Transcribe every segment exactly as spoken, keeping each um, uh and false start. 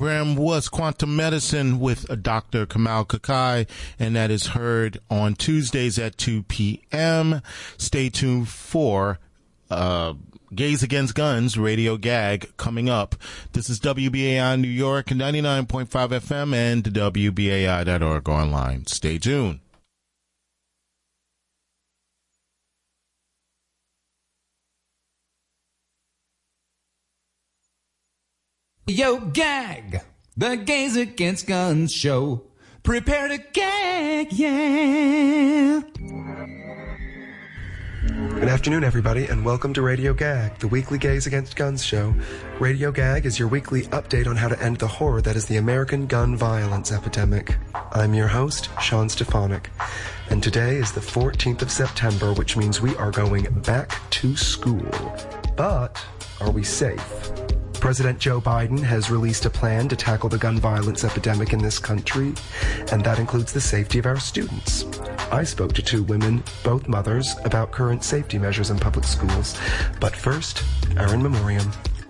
program was Quantum Medicine with Doctor Kamal Kakai, and that is heard on Tuesdays at two p.m. Stay tuned for uh, Gays Against Guns, Radio Gag, coming up. This is W B A I New York, ninety-nine point five F M, and W B A I dot org online. Stay tuned. Yo, gag! The Gays Against Guns show. Prepare to gag, yeah! Good afternoon, everybody, and welcome to Radio Gag, the weekly Gays Against Guns show. Radio Gag is your weekly update on how to end the horror that is the American gun violence epidemic. I'm your host, Sean Stefanik, and today is the fourteenth of September, which means we are going back to school. But are we safe? President Joe Biden has released a plan to tackle the gun violence epidemic in this country, and that includes the safety of our students. I spoke to two women, both mothers, about current safety measures in public schools. But first, our in memoriam.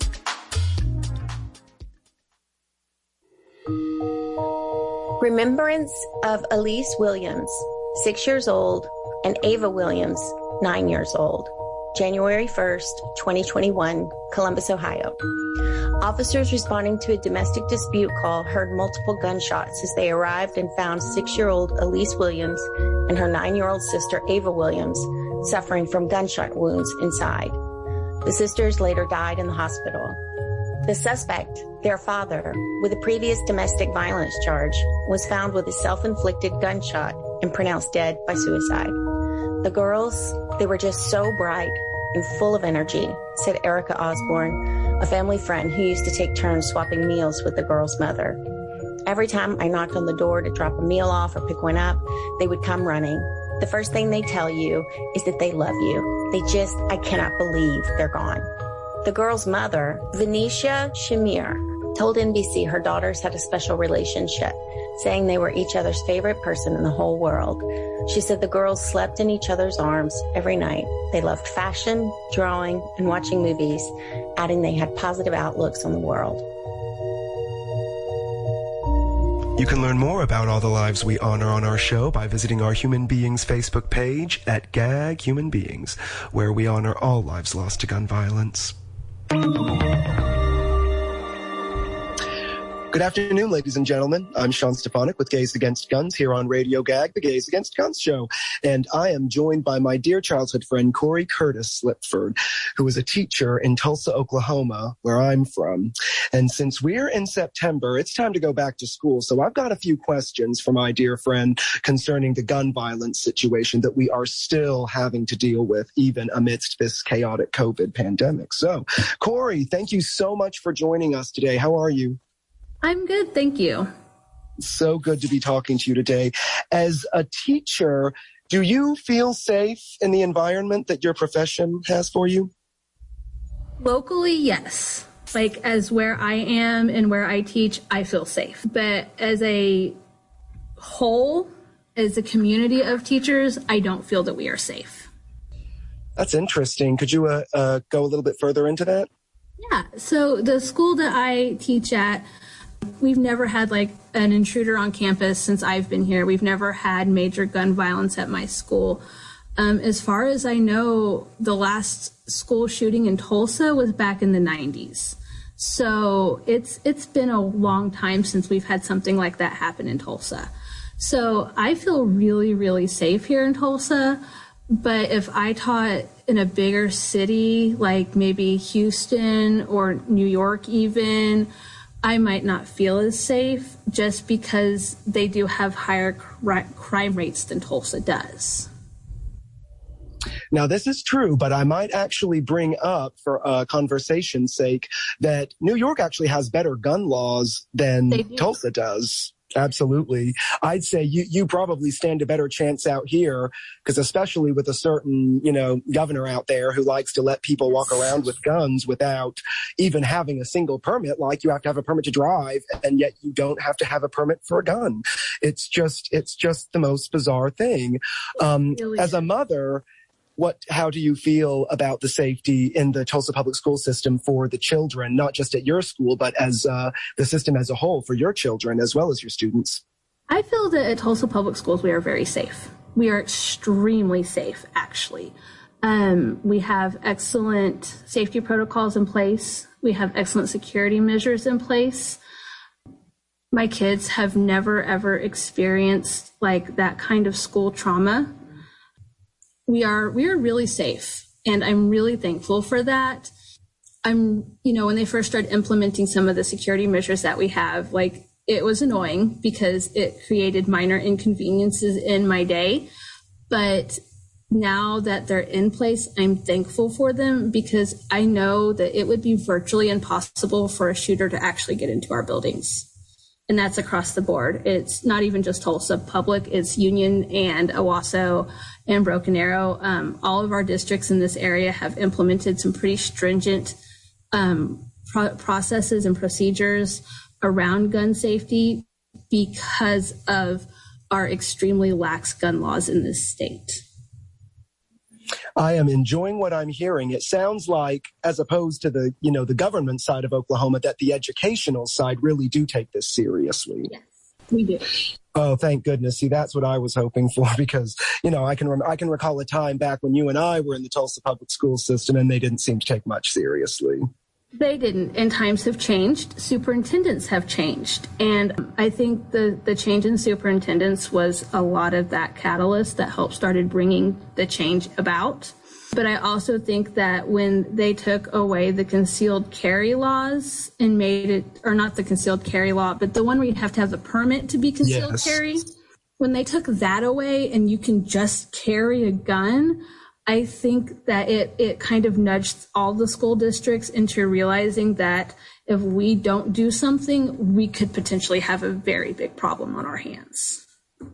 Remembrance of Elise Williams, six years old, and Ava Williams, nine years old. January first, twenty twenty-one, Columbus, Ohio. Officers responding to a domestic dispute call heard multiple gunshots as they arrived and found six-year-old Elise Williams and her nine-year-old sister Ava Williams suffering from gunshot wounds inside. The sisters later died in the hospital. The suspect, their father, with a previous domestic violence charge, was found with a self-inflicted gunshot and pronounced dead by suicide. The girls, they were just so bright and full of energy, said Erica Osborne, a family friend who used to take turns swapping meals with the girl's mother. Every time I knocked on the door to drop a meal off or pick one up, they would come running. The first thing they tell you is that they love you. They just, I cannot believe they're gone. The girl's mother, Venetia Shamir, told N B C her daughters had a special relationship, saying they were each other's favorite person in the whole world. She said the girls slept in each other's arms every night. They loved fashion, drawing, and watching movies, adding they had positive outlooks on the world. You can learn more about all the lives we honor on our show by visiting our Human Beings Facebook page at Gag Human Beings, where we honor all lives lost to gun violence. Good afternoon, ladies and gentlemen. I'm Sean Stefanik with Gays Against Guns here on Radio Gag, the Gays Against Guns show. And I am joined by my dear childhood friend, Corey Curtis Slipford, who is a teacher in Tulsa, Oklahoma, where I'm from. And since we're in September, it's time to go back to school. So I've got a few questions for my dear friend concerning the gun violence situation that we are still having to deal with, even amidst this chaotic COVID pandemic. So, Corey, thank you so much for joining us today. How are you? I'm good, thank you. So good to be talking to you today. As a teacher, do you feel safe in the environment that your profession has for you? Locally, yes. Like as where I am and where I teach, I feel safe. But as a whole, as a community of teachers, I don't feel that we are safe. That's interesting. Could you uh, uh, go a little bit further into that? Yeah, so the school that I teach at, we've never had like an intruder on campus since I've been here. We've never had major gun violence at my school. Um, as far as I know, the last school shooting in Tulsa was back in the nineties. So it's it's been a long time since we've had something like that happen in Tulsa. So I feel really, really safe here in Tulsa. But if I taught in a bigger city, like maybe Houston or New York even, I might not feel as safe just because they do have higher cri- crime rates than Tulsa does. Now, this is true, but I might actually bring up for uh, conversation's sake that New York actually has better gun laws than do. Tulsa does. Absolutely. I'd say you, you probably stand a better chance out here because especially with a certain, you know, governor out there who likes to let people walk around with guns without even having a single permit, like you have to have a permit to drive and yet you don't have to have a permit for a gun. It's just, it's just the most bizarre thing. Um, as a mother, what, how do you feel about the safety in the Tulsa public school system for the children, not just at your school, but as uh, the system as a whole for your children as well as your students? I feel that at Tulsa Public Schools, we are very safe. We are extremely safe, actually. Um, we have excellent safety protocols in place. We have excellent security measures in place. My kids have never, ever experienced like that kind of school trauma. We are, we are really safe, and I'm really thankful for that. I'm, you know, when they first started implementing some of the security measures that we have, like, it was annoying because it created minor inconveniences in my day. But now that they're in place, I'm thankful for them because I know that it would be virtually impossible for a shooter to actually get into our buildings. And that's across the board. It's not even just Tulsa Public, it's Union and Owasso and Broken Arrow. Um, all of our districts in this area have implemented some pretty stringent um, pro- processes and procedures around gun safety because of our extremely lax gun laws in this state. I am enjoying what I'm hearing. It sounds like, as opposed to the, you know, the government side of Oklahoma, that the educational side really do take this seriously. Yes, we do. Oh, thank goodness. See, that's what I was hoping for because, you know, I can rem- I can recall a time back when you and I were in the Tulsa public school system and they didn't seem to take much seriously. They didn't, and times have changed. Superintendents have changed. And I think the, the change in superintendents was a lot of that catalyst that helped started bringing the change about. But I also think that when they took away the concealed carry laws and made it, or not the concealed carry law, but the one where you have to have the permit to be concealed yes. carry, when they took that away and you can just carry a gun, I think that it, it kind of nudged all the school districts into realizing that if we don't do something, we could potentially have a very big problem on our hands.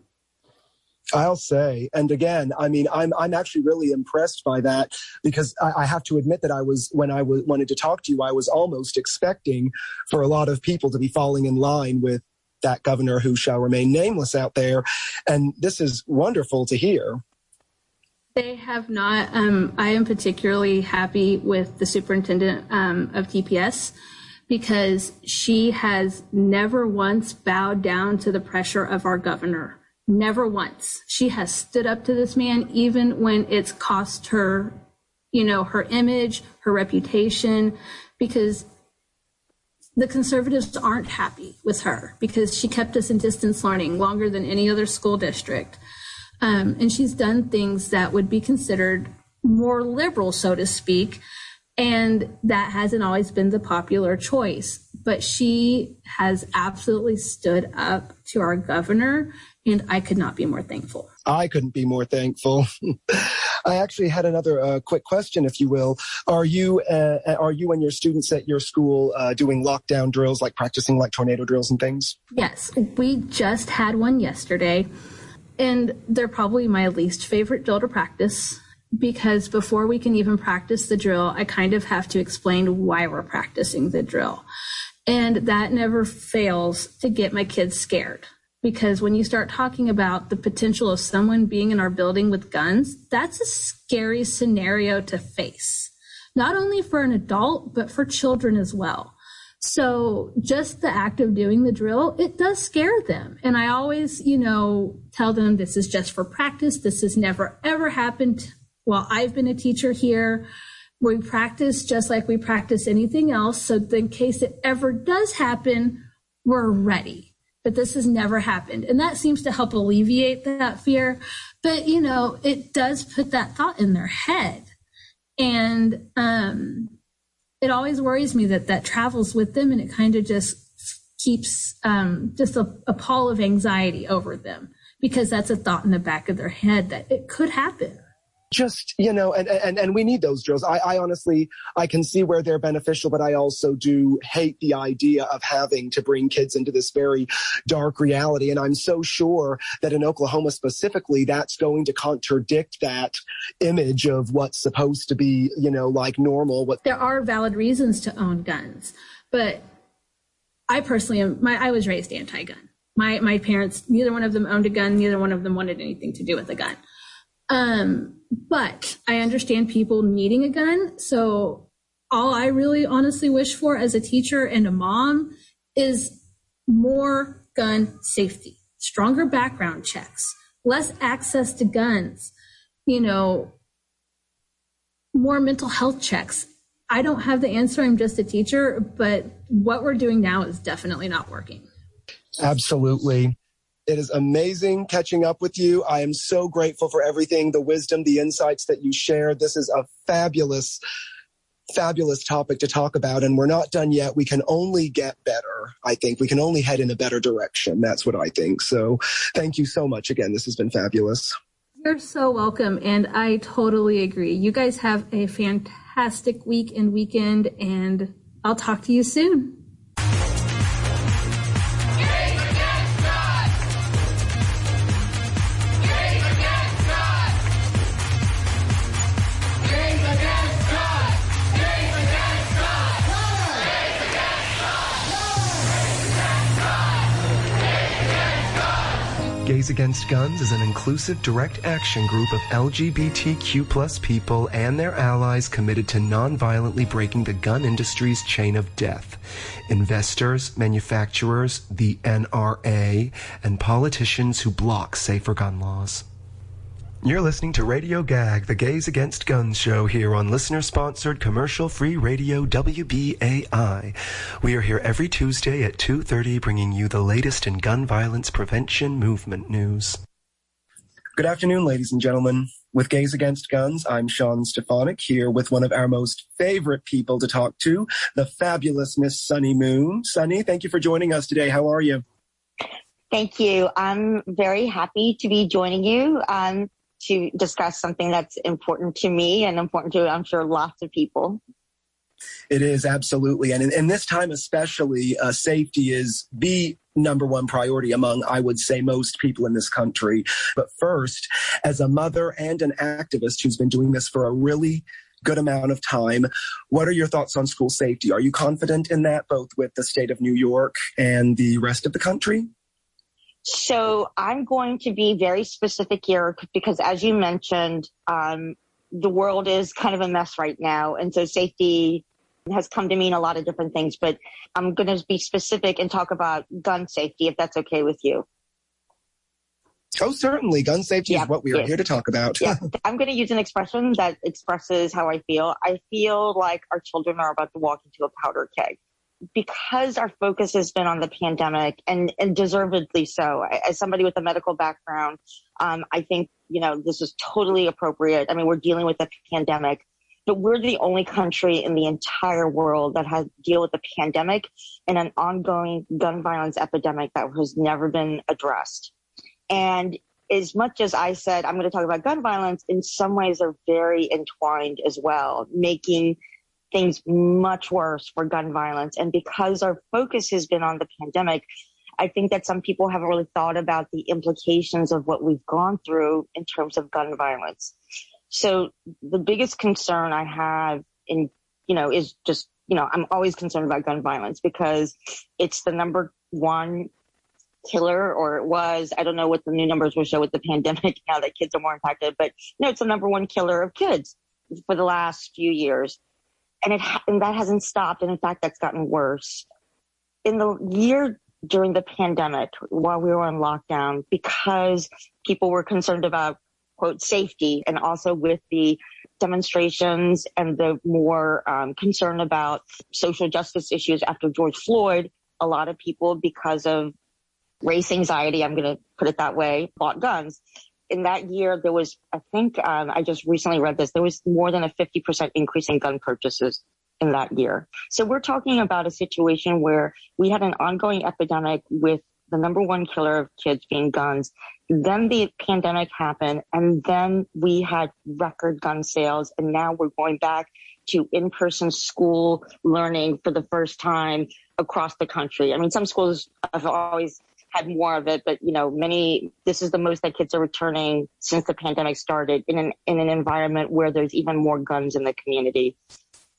I'll say, and again, I mean, I'm I'm actually really impressed by that because I, I have to admit that I was, when I was, wanted to talk to you, I was almost expecting for a lot of people to be falling in line with that governor who shall remain nameless out there. And this is wonderful to hear. They have not. Um, I am particularly happy with the superintendent um, of T P S because she has never once bowed down to the pressure of our governor. Never once. She has stood up to this man, even when it's cost her, you know, her image, her reputation, because the conservatives aren't happy with her because she kept us in distance learning longer than any other school district. Um, and she's done things that would be considered more liberal, so to speak. And that hasn't always been the popular choice. But she has absolutely stood up to our governor, and I could not be more thankful. I couldn't be more thankful. I actually had another uh, quick question, if you will. Are you uh, are you and your students at your school uh, doing lockdown drills, like practicing like tornado drills and things? Yes, we just had one yesterday. And they're probably my least favorite drill to practice because before we can even practice the drill, I kind of have to explain why we're practicing the drill. And that never fails to get my kids scared because when you start talking about the potential of someone being in our building with guns, that's a scary scenario to face, not only for an adult, but for children as well. So just the act of doing the drill, it does scare them. And I always, you know, tell them this is just for practice. This has never, ever happened while I've been a teacher here. We practice just like we practice anything else. So in case it ever does happen, we're ready. But this has never happened. And that seems to help alleviate that fear. But, you know, it does put that thought in their head. And, um, it always worries me that that travels with them and it kind of just keeps um, just a, a pall of anxiety over them because that's a thought in the back of their head that it could happen. Just, you know, and, and, and we need those drills. I, I honestly, I can see where they're beneficial, but I also do hate the idea of having to bring kids into this very dark reality. And I'm so sure that in Oklahoma specifically, that's going to contradict that image of what's supposed to be, you know, like normal. What There are valid reasons to own guns, but I personally am, my, I was raised anti-gun. My, my parents, neither one of them owned a gun. Neither one of them wanted anything to do with a gun. Um, but I understand people needing a gun. So all I really honestly wish for as a teacher and a mom is more gun safety, stronger background checks, less access to guns, you know, more mental health checks. I don't have the answer. I'm just a teacher, but what we're doing now is definitely not working. Absolutely. It is amazing catching up with you. I am so grateful for everything, the wisdom, the insights that you shared. This is a fabulous, fabulous topic to talk about, and we're not done yet. We can only get better, I think. We can only head in a better direction. That's what I think. So thank you so much again. This has been fabulous. You're so welcome, and I totally agree. You guys have a fantastic week and weekend, and I'll talk to you soon. Gays Against Guns is an inclusive direct action group of L G B T Q plus people and their allies committed to non-violently breaking the gun industry's chain of death. Investors, manufacturers, the N R A, and politicians who block safer gun laws. You're listening to Radio Gag, the Gays Against Guns show here on listener-sponsored commercial-free radio W B A I. We are here every Tuesday at two thirty bringing you the latest in gun violence prevention movement news. Good afternoon, ladies and gentlemen. With Gays Against Guns, I'm Sean Stefanik here with one of our most favorite people to talk to, the fabulous Miss Sunny Moon. Sunny, thank you for joining us today. How are you? Thank you. I'm very happy to be joining you. Um, to discuss something that's important to me and important to, I'm sure, lots of people. It is, absolutely. And in, in this time especially, uh, safety is the number one priority among, I would say, most people in this country. But first, as a mother and an activist who's been doing this for a really good amount of time, what are your thoughts on school safety? Are you confident in that, both with the state of New York and the rest of the country? So I'm going to be very specific here because, as you mentioned, um, the world is kind of a mess right now. And so safety has come to mean a lot of different things. But I'm going to be specific and talk about gun safety, if that's okay with you. Oh, certainly. Gun safety yeah, is what we are yes. here to talk about. yeah. I'm going to use an expression that expresses how I feel. I feel like our children are about to walk into a powder keg. Because our focus has been on the pandemic, and, and deservedly so. As somebody with a medical background, um, I think, you know, this is totally appropriate. I mean, we're dealing with a pandemic, but we're the only country in the entire world that has to deal with a pandemic and an ongoing gun violence epidemic that has never been addressed. And as much as I said, I'm going to talk about gun violence, in some ways they're very entwined as well, making things much worse for gun violence. And because our focus has been on the pandemic, I think that some people haven't really thought about the implications of what we've gone through in terms of gun violence. So the biggest concern I have in, you know, is just, you know, I'm always concerned about gun violence because it's the number one killer, or it was. I don't know what the new numbers will show with the pandemic now that kids are more impacted, but you know, it's the number one killer of kids for the last few years. And it and that hasn't stopped. And in fact, that's gotten worse. In the year during the pandemic, while we were on lockdown, because people were concerned about, quote, safety, and also with the demonstrations and the more um, concern about social justice issues after George Floyd, a lot of people, because of race anxiety, I'm going to put it that way, bought guns. In that year, there was, I think, um, I just recently read this, there was more than a fifty percent increase in gun purchases in that year. So we're talking about a situation where we had an ongoing epidemic with the number one killer of kids being guns. Then the pandemic happened, and then we had record gun sales, and now we're going back to in-person school learning for the first time across the country. I mean, some schools have always had more of it, but you know, many, this is the most that kids are returning since the pandemic started in an, in an environment where there's even more guns in the community.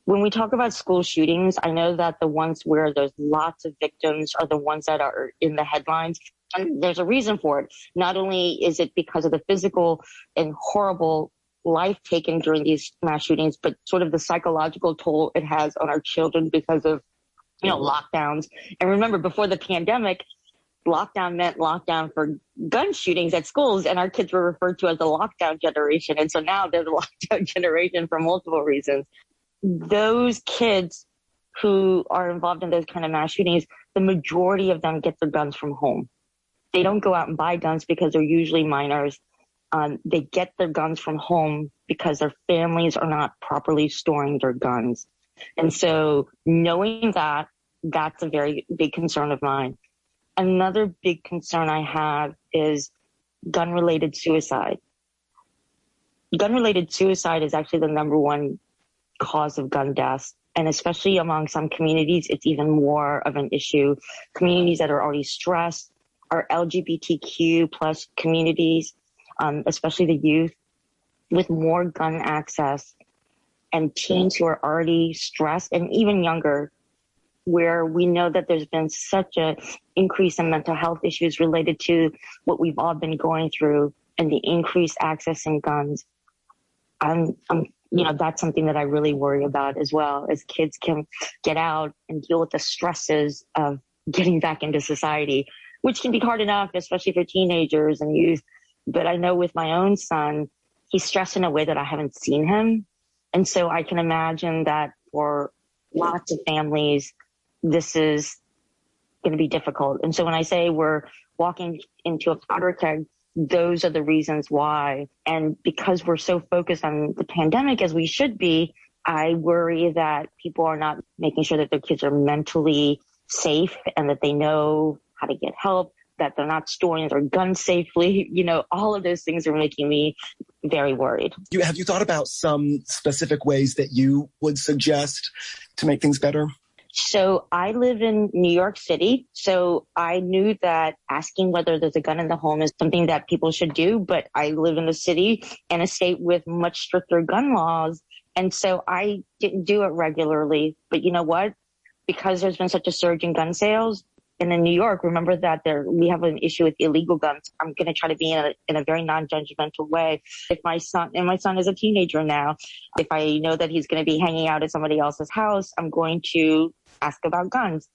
When we talk about school shootings, I know that the ones where there's lots of victims are the ones that are in the headlines. And there's a reason for it. Not only is it because of the physical and horrible life taken during these mass shootings, but sort of the psychological toll it has on our children because of, you know, lockdowns. And remember, before the pandemic, lockdown meant lockdown for gun shootings at schools, and our kids were referred to as the lockdown generation. And so now they're the lockdown generation for multiple reasons. Those kids who are involved in those kind of mass shootings, the majority of them get their guns from home. They don't go out and buy guns because they're usually minors. Um, they get their guns from home because their families are not properly storing their guns. And so knowing that, that's a very big concern of mine. Another big concern I have is gun-related suicide. Gun-related suicide is actually the number one cause of gun deaths. And especially among some communities, it's even more of an issue. Communities that are already stressed are L G B T Q plus communities, um, especially the youth, with more gun access, and teens who are already stressed and even younger, where we know that there's been such an increase in mental health issues related to what we've all been going through and the increased access in guns. I'm, I'm, you know, that's something that I really worry about as well, as kids can get out and deal with the stresses of getting back into society, which can be hard enough, especially for teenagers and youth. But I know with my own son, he's stressed in a way that I haven't seen him. And so I can imagine that for lots of families, this is going to be difficult. And so when I say we're walking into a powder keg, those are the reasons why. And because we're so focused on the pandemic as we should be, I worry that people are not making sure that their kids are mentally safe and that they know how to get help, that they're not storing their guns safely. You know, all of those things are making me very worried. You, have you thought about some specific ways that you would suggest to make things better? So I live in New York City, so I knew that asking whether there's a gun in the home is something that people should do, but I live in a city and a state with much stricter gun laws, and so I didn't do it regularly. But you know what? Because there's been such a surge in gun sales, and in New York, remember that there we have an issue with illegal guns. I'm going to try to be in a, in a very non-judgmental way. If my son, and my son is a teenager now, if I know that he's going to be hanging out at somebody else's house, I'm going to ask about guns.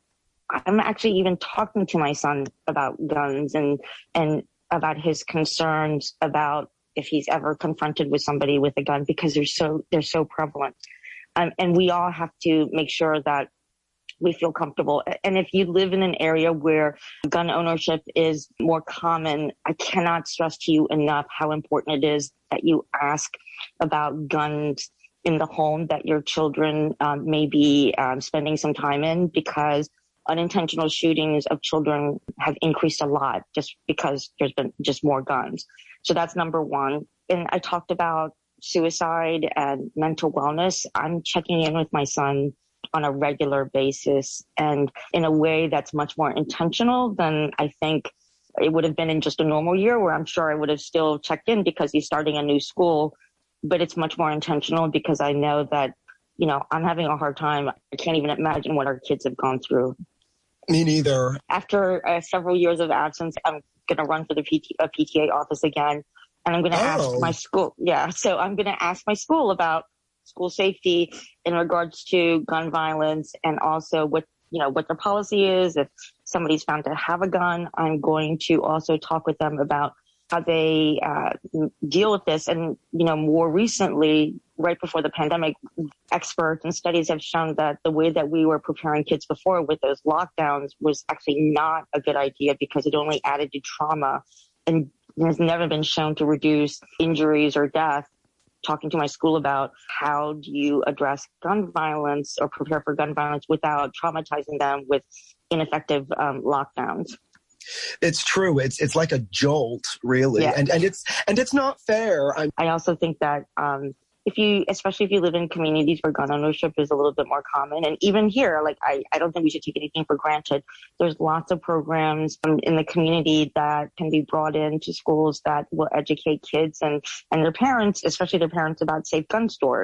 I'm actually even talking to my son about guns and, and about his concerns about if he's ever confronted with somebody with a gun, because they're so, they're so prevalent. Um, and we all have to make sure that we feel comfortable. And if you live in an area where gun ownership is more common, I cannot stress to you enough how important it is that you ask about guns in the home that your children um, may be um, spending some time in, because unintentional shootings of children have increased a lot just because there's been just more guns. So that's number one. And I talked about suicide and mental wellness. I'm checking in with my son on a regular basis and in a way that's much more intentional than I think it would have been in just a normal year, where I'm sure I would have still checked in because he's starting a new school. But it's much more intentional because I know that, you know, I'm having a hard time. I can't even imagine what our kids have gone through. Me neither. After uh, several years of absence, I'm going to run for the P T, uh, P T A office again. And I'm going to oh. ask my school. Yeah. So I'm going to ask my school about school safety in regards to gun violence, and also what, you know, what their policy is. If somebody's found to have a gun, I'm going to also talk with them about how they uh, deal with this. And, you know, more recently, right before the pandemic, experts and studies have shown that the way that we were preparing kids before with those lockdowns was actually not a good idea, because it only added to trauma and has never been shown to reduce injuries or death. Talking to my school about how do you address gun violence or prepare for gun violence without traumatizing them with ineffective um, lockdowns. It's true. It's it's like a jolt, really, yeah. and and it's and it's not fair. I'm- I also think that um, if you, especially if you live in communities where gun ownership is a little bit more common, and even here, like I, I don't think we should take anything for granted. There's lots of programs in the community that can be brought into schools that will educate kids and and their parents, especially their parents, about safe gun storage.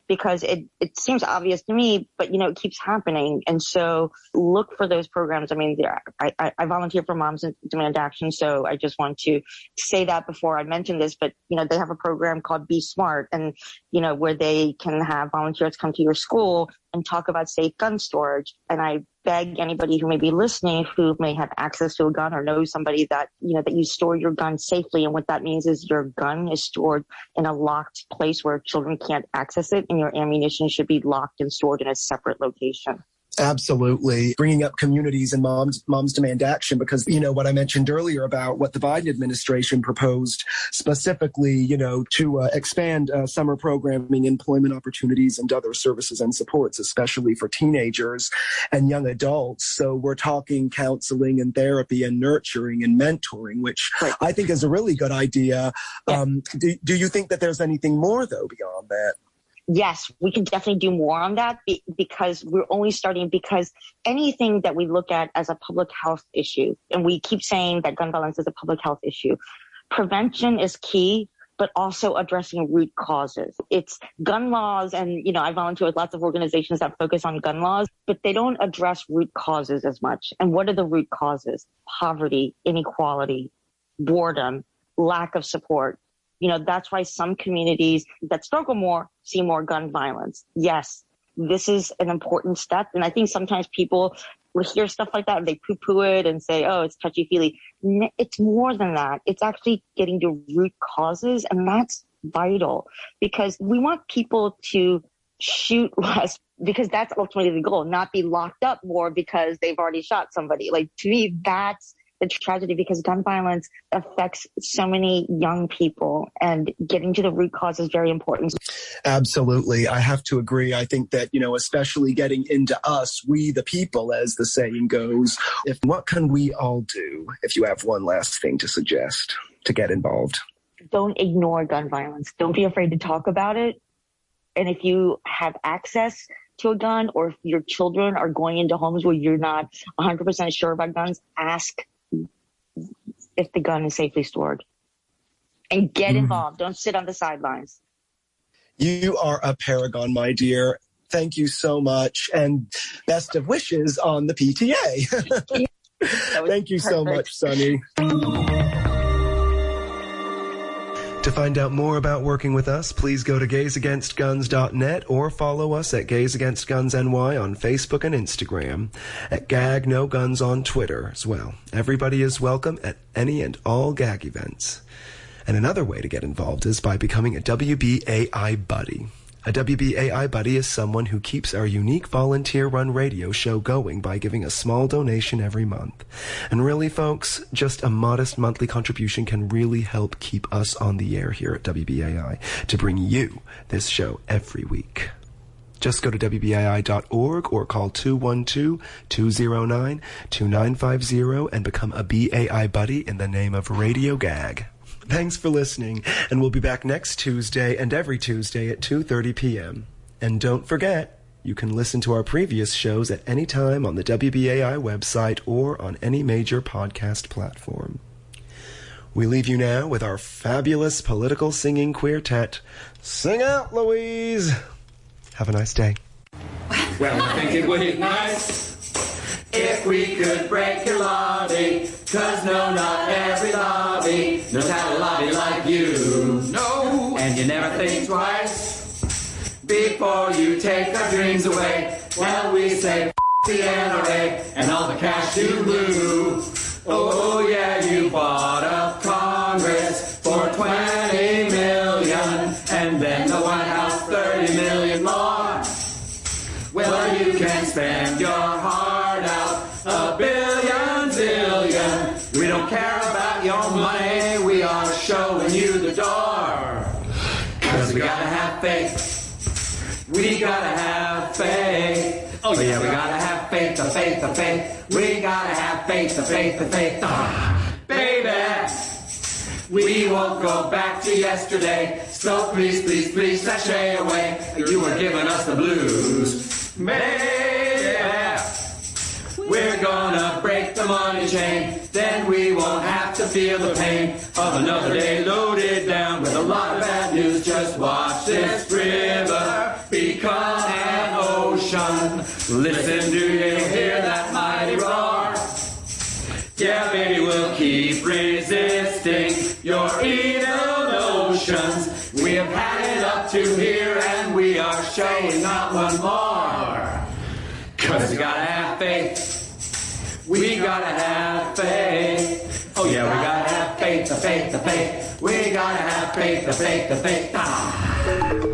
because it, it seems obvious to me, but, you know, it keeps happening. And so look for those programs. I mean, I, I, I volunteer for Moms Demand Action, so I just want to say that before I mention this. But, you know, they have a program called Be Smart, and, you know, where they can have volunteers come to your school and talk about safe gun storage. And I beg anybody who may be listening who may have access to a gun or knows somebody that, you know, that you store your gun safely. And what that means is your gun is stored in a locked place where children can't access it, and your ammunition should be locked and stored in a separate location. Absolutely. Bringing up communities and moms, moms demand action, because, you know, what I mentioned earlier about what the Biden administration proposed specifically, you know, to uh, expand uh, summer programming, employment opportunities, and other services and supports, especially for teenagers and young adults. So we're talking counseling and therapy and nurturing and mentoring, which right. I think is a really good idea. Yeah. Um, do, do you think that there's anything more, though, beyond that? Yes, we can definitely do more on that because we're only starting, because anything that we look at as a public health issue, and we keep saying that gun violence is a public health issue, prevention is key, but also addressing root causes. It's gun laws, and, you know, I volunteer with lots of organizations that focus on gun laws, but they don't address root causes as much. And what are the root causes? Poverty, inequality, boredom, lack of support. You know, that's why some communities that struggle more see more gun violence. Yes, this is an important step. And I think sometimes people will hear stuff like that and they poo-poo it and say, oh, it's touchy-feely. It's more than that. It's actually getting to root causes, and that's vital because we want people to shoot less, because that's ultimately the goal, not be locked up more because they've already shot somebody. Like, to me, that's the tragedy, because gun violence affects so many young people, and getting to the root cause is very important. Absolutely. I have to agree. I think that, you know, especially getting into us, we the people, as the saying goes, if what can we all do, if you have one last thing to suggest to get involved? Don't ignore gun violence. Don't be afraid to talk about it. And if you have access to a gun, or if your children are going into homes where you're not one hundred percent sure about guns, ask if the gun is safely stored, and get mm-hmm. involved. Don't sit on the sidelines. You are a paragon, my dear. Thank you so much, and best of wishes on the P T A. Thank you perfect. so much, Sunny. To find out more about working with us, please go to gays against guns dot net or follow us at Gays Against Guns N Y on Facebook and Instagram, at Gag No Guns on Twitter as well. Everybody is welcome at any and all gag events. And another way to get involved is by becoming a W B A I buddy. A W B A I buddy is someone who keeps our unique volunteer-run radio show going by giving a small donation every month. And really, folks, just a modest monthly contribution can really help keep us on the air here at W B A I to bring you this show every week. Just go to W B A I dot org or call two one two, two zero nine, two nine five zero and become a B A I buddy in the name of Radio Gag. Thanks for listening, and we'll be back next Tuesday and every Tuesday at two thirty p.m. And don't forget, you can listen to our previous shows at any time on the W B A I website or on any major podcast platform. We leave you now with our fabulous political singing quartet. Sing out, Louise! Have a nice day. Well, I think it would be nice if we could break your lobby, 'cause no, not every lobby knows how to lobby like you. No, and you never think twice before you take our dreams away. Well, we say f*** the N R A and all the cash you blew. Oh yeah, you bought up Congress for twenty million, and then the White House thirty million more. Well, you can spend your heart out a billion zillion. We don't care about your money, we are showing you the door. 'Cause we gotta have faith, we gotta have faith. Oh yeah, we gotta have faith, the faith, the faith. We gotta have faith, the faith, the faith. Oh, baby, we won't go back to yesterday. So please, please, please sashay away. You were giving us the blues. Baby, we're gonna break the money chain. Then we won't have to feel the pain of another day loaded down with a lot of bad news. Just watch this river be Listen, do you hear that mighty roar? Yeah, baby, we'll keep resisting your evil notions. We have had it up to here, and we are showing not one more. Cause we gotta have faith. We gotta have faith. Oh yeah, we gotta have faith, the faith, the faith. We gotta have faith, the faith, the faith. Ah.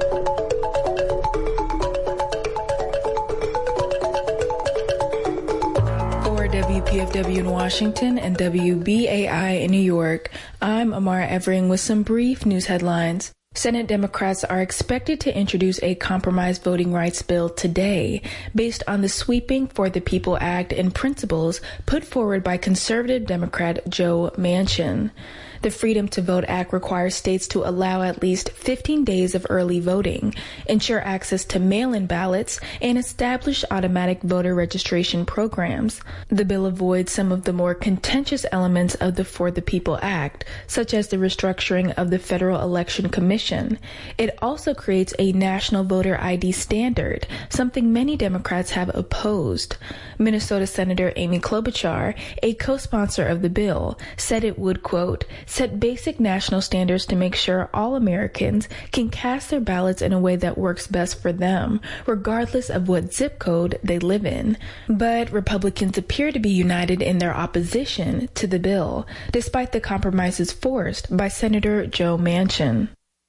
W P F W in Washington and W B A I in New York, I'm Amara Evering with some brief news headlines. Senate Democrats are expected to introduce a compromise voting rights bill today based on the sweeping For the People Act and principles put forward by conservative Democrat Joe Manchin. The Freedom to Vote Act requires states to allow at least fifteen days of early voting, ensure access to mail-in ballots, and establish automatic voter registration programs. The bill avoids some of the more contentious elements of the For the People Act, such as the restructuring of the Federal Election Commission. It also creates a national voter I D standard, something many Democrats have opposed. Minnesota Senator Amy Klobuchar, a co-sponsor of the bill, said it would, quote, set basic national standards to make sure all Americans can cast their ballots in a way that works best for them, regardless of what zip code they live in. But Republicans appear to be united in their opposition to the bill, despite the compromises forced by Senator Joe Manchin.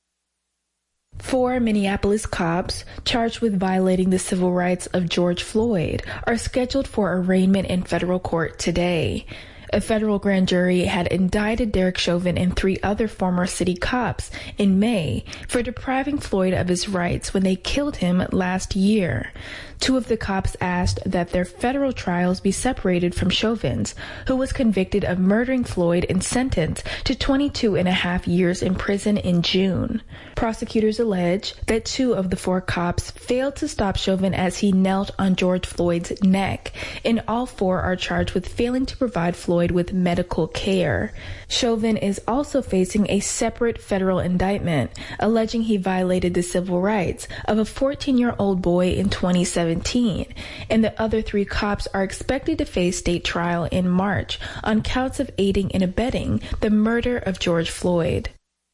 Four Minneapolis cops charged with violating the civil rights of George Floyd are scheduled for arraignment in federal court today. A federal grand jury had indicted Derek Chauvin and three other former city cops in May for depriving Floyd of his rights when they killed him last year. Two of the cops asked that their federal trials be separated from Chauvin's, who was convicted of murdering Floyd and sentenced to twenty-two and a half years in prison in June. Prosecutors allege that two of the four cops failed to stop Chauvin as he knelt on George Floyd's neck, and all four are charged with failing to provide Floyd with medical care. Chauvin is also facing a separate federal indictment, alleging he violated the civil rights of a fourteen-year-old boy in twenty seventeen, and the other three cops are expected to face state trial in March on counts of aiding and abetting the murder of George Floyd.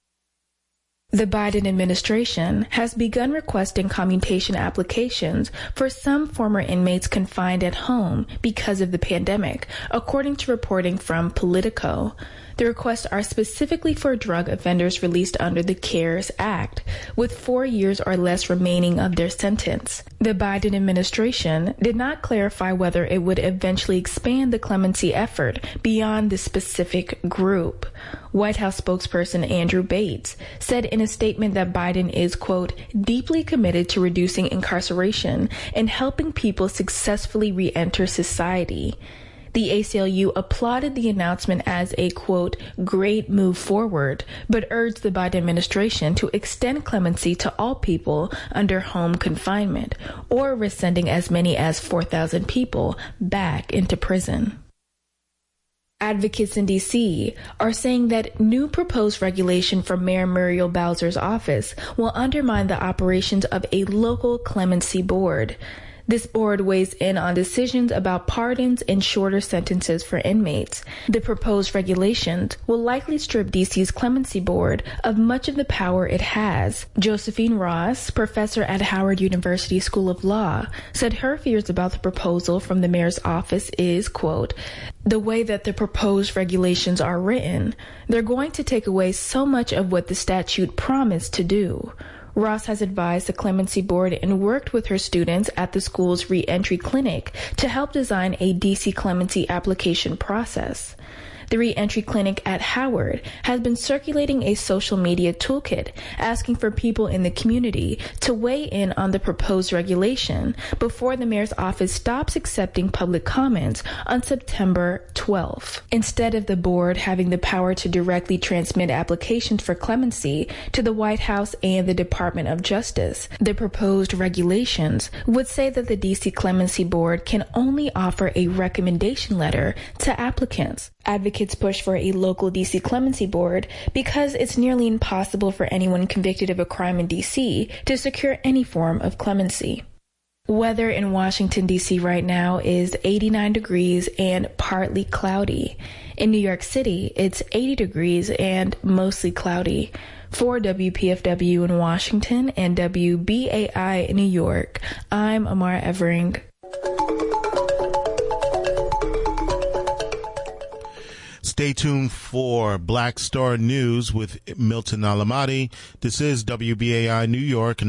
The Biden administration has begun requesting commutation applications for some former inmates confined at home because of the pandemic, according to reporting from Politico. The requests are specifically for drug offenders released under the CARES Act, with four years or less remaining of their sentence. The Biden administration did not clarify whether it would eventually expand the clemency effort beyond the specific group. White House spokesperson Andrew Bates said in a statement that Biden is, quote, deeply committed to reducing incarceration and helping people successfully re-enter society. The A C L U applauded the announcement as a, quote, great move forward, but urged the Biden administration to extend clemency to all people under home confinement, or risk sending as many as four thousand people back into prison. Advocates in D C are saying that new proposed regulation from Mayor Muriel Bowser's office will undermine the operations of a local clemency board. This board weighs in on decisions about pardons and shorter sentences for inmates. The proposed regulations will likely strip D C's Clemency Board of much of the power it has. Josephine Ross, professor at Howard University School of Law, said her fears about the proposal from the mayor's office is, quote, the way that the proposed regulations are written, they're going to take away so much of what the statute promised to do. Ross has advised the Clemency Board and worked with her students at the school's re-entry clinic to help design a D C clemency application process. The re-entry clinic at Howard has been circulating a social media toolkit asking for people in the community to weigh in on the proposed regulation before the mayor's office stops accepting public comments on September twelfth. Instead of the board having the power to directly transmit applications for clemency to the White House and the Department of Justice, the proposed regulations would say that the D C Clemency Board can only offer a recommendation letter to applicants. Advocates push for a local D C Clemency Board because it's nearly impossible for anyone convicted of a crime in D C to secure any form of clemency. Weather in Washington, D C right now is eighty-nine degrees and partly cloudy. In New York City, it's eighty degrees and mostly cloudy. For W P F W in Washington and W B A I in New York, I'm Amara Evering. Stay tuned for Black Star News with Milton Alamati. This is W B A I New York.